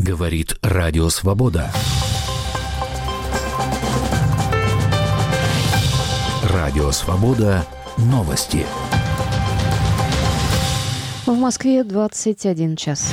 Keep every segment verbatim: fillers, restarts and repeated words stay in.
Говорит Радио Свобода. Радио Свобода. Новости. В Москве двадцать один час.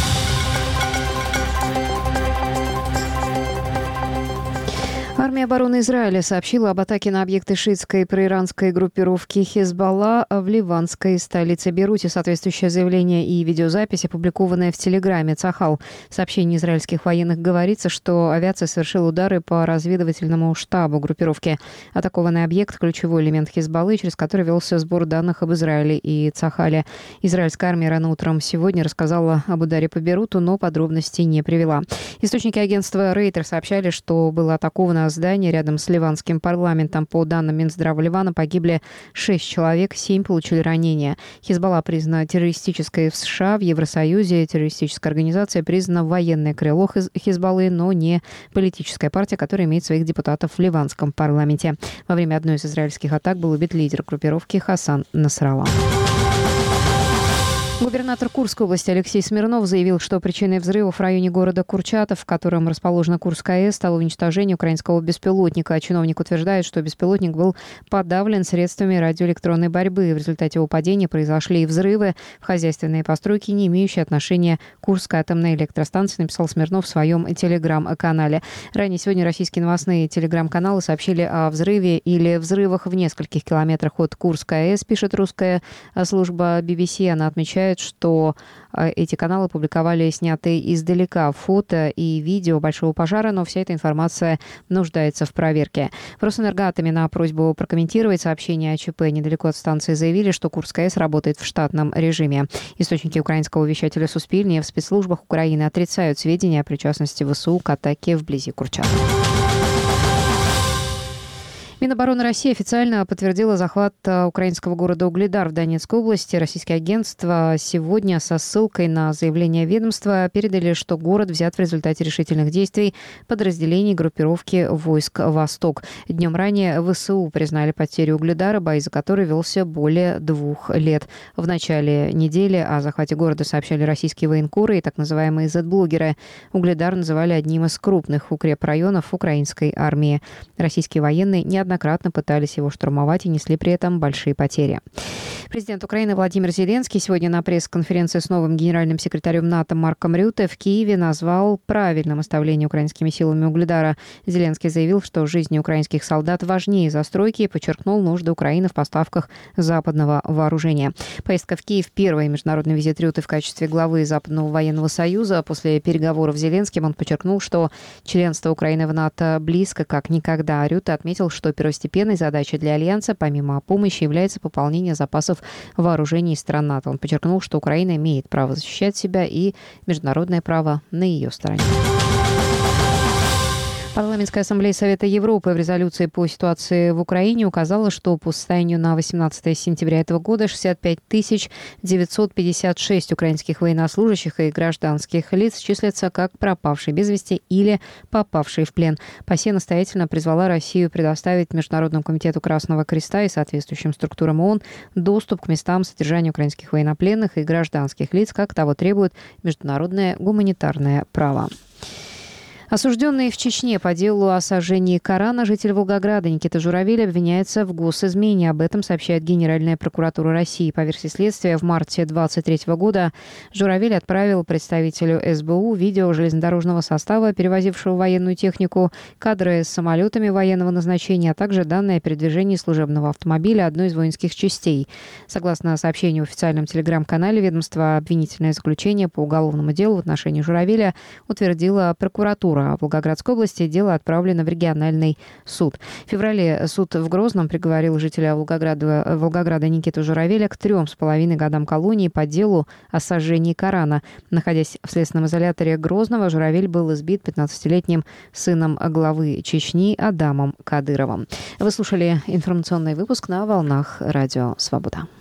Армия обороны Израиля сообщила об атаке на объекты шиитской проиранской группировки Хезболла в ливанской столице Бейруте. Соответствующее заявление и видеозапись, опубликованная в Телеграме Цахал. В сообщении израильских военных говорится, что авиация совершила удары по разведывательному штабу группировки. Атакованный объект – ключевой элемент Хезболлы, через который велся сбор данных об Израиле и Цахале. Израильская армия рано утром сегодня рассказала об ударе по Бейруту, но подробностей не привела. Источники агентства Рейтер сообщали, что было атаковано здание рядом с ливанским парламентом. По данным Минздрава Ливана, погибли шесть человек, семь получили ранения. Хезболла признана террористической в США, в Евросоюзе. Террористическая организация признана военное крыло Хезболлы, но не политическая партия, которая имеет своих депутатов в ливанском парламенте. Во время одной из израильских атак был убит лидер группировки Хасан Насралла. Губернатор Курской области Алексей Смирнов заявил, что причиной взрыва в районе города Курчатов, в котором расположена Курская АЭС, стало уничтожение украинского беспилотника. Чиновник утверждает, что беспилотник был подавлен средствами радиоэлектронной борьбы. В результате его падения произошли взрывы в хозяйственные постройки, не имеющие отношения к Курской атомной электростанции, написал Смирнов в своем телеграм-канале. Ранее сегодня российские новостные телеграм-каналы сообщили о взрыве или взрывах в нескольких километрах от Курской АЭС, пишет русская служба би би си. Она отмечает, что эти каналы публиковали снятые издалека фото и видео большого пожара, но вся эта информация нуждается в проверке. В Росэнергоатоме на просьбу прокомментировать сообщение о ЧП недалеко от станции заявили, что Курская АЭС работает в штатном режиме. Источники украинского вещателя Суспильне в спецслужбах Украины отрицают сведения о причастности ВСУ к атаке вблизи Курчатова. Минобороны России официально подтвердила захват украинского города Угледар в Донецкой области. Российские агентства сегодня со ссылкой на заявление ведомства передали, что город взят в результате решительных действий подразделений группировки войск «Восток». Днем ранее ВСУ признали потерю Угледара, бои за который велся более двух лет. В начале недели о захвате города сообщали российские военкоры и так называемые зет-блогеры. Угледар называли одним из крупных укрепрайонов украинской армии. Российские военные неоднократно Неоднократно пытались его штурмовать и несли при этом большие потери. Президент Украины Владимир Зеленский сегодня на пресс-конференции с новым генеральным секретарем НАТО Марком Рютте в Киеве назвал правильным оставление украинскими силами Угледара. Зеленский заявил, что жизни украинских солдат важнее застройки и подчеркнул нужды Украины в поставках западного вооружения. Поездка в Киев – первый международный визит Рютте в качестве главы Западного военного союза. После переговоров с Зеленским он подчеркнул, что членство Украины в НАТО близко как никогда. Рютте отметил, что первостепенной задачей для Альянса, помимо помощи, является пополнение запасов вооружений стран НАТО. Он подчеркнул, что Украина имеет право защищать себя и международное право на ее стороне. Парламентская ассамблея Совета Европы в резолюции по ситуации в Украине указала, что по состоянию на восемнадцатое сентября этого года шестьдесят пять тысяч девятьсот пятьдесят шесть украинских военнослужащих и гражданских лиц числятся как пропавшие без вести или попавшие в плен. ПАСЕ настоятельно призвала Россию предоставить Международному комитету Красного Креста и соответствующим структурам ООН доступ к местам содержания украинских военнопленных и гражданских лиц, как того требует международное гуманитарное право. Осужденный в Чечне по делу о сожжении Корана житель Волгограда Никита Журавель обвиняется в госизмене. Об этом сообщает Генеральная прокуратура России. По версии следствия, в марте двадцать третьего года Журавель отправил представителю эс бэ у видео железнодорожного состава, перевозившего военную технику, кадры с самолетами военного назначения, а также данные о передвижении служебного автомобиля одной из воинских частей. Согласно сообщению в официальном телеграм-канале ведомства, обвинительное заключение по уголовному делу в отношении Журавеля утвердила прокуратура. В Волгоградской области дело отправлено в региональный суд. В феврале суд в Грозном приговорил жителя Волгограда, Волгограда Никиту Журавеля к трем с половиной годам колонии по делу о сожжении Корана. Находясь в следственном изоляторе Грозного, Журавель был избит пятнадцатилетним сыном главы Чечни Адамом Кадыровым. Вы слушали информационный выпуск на волнах Радио Свобода.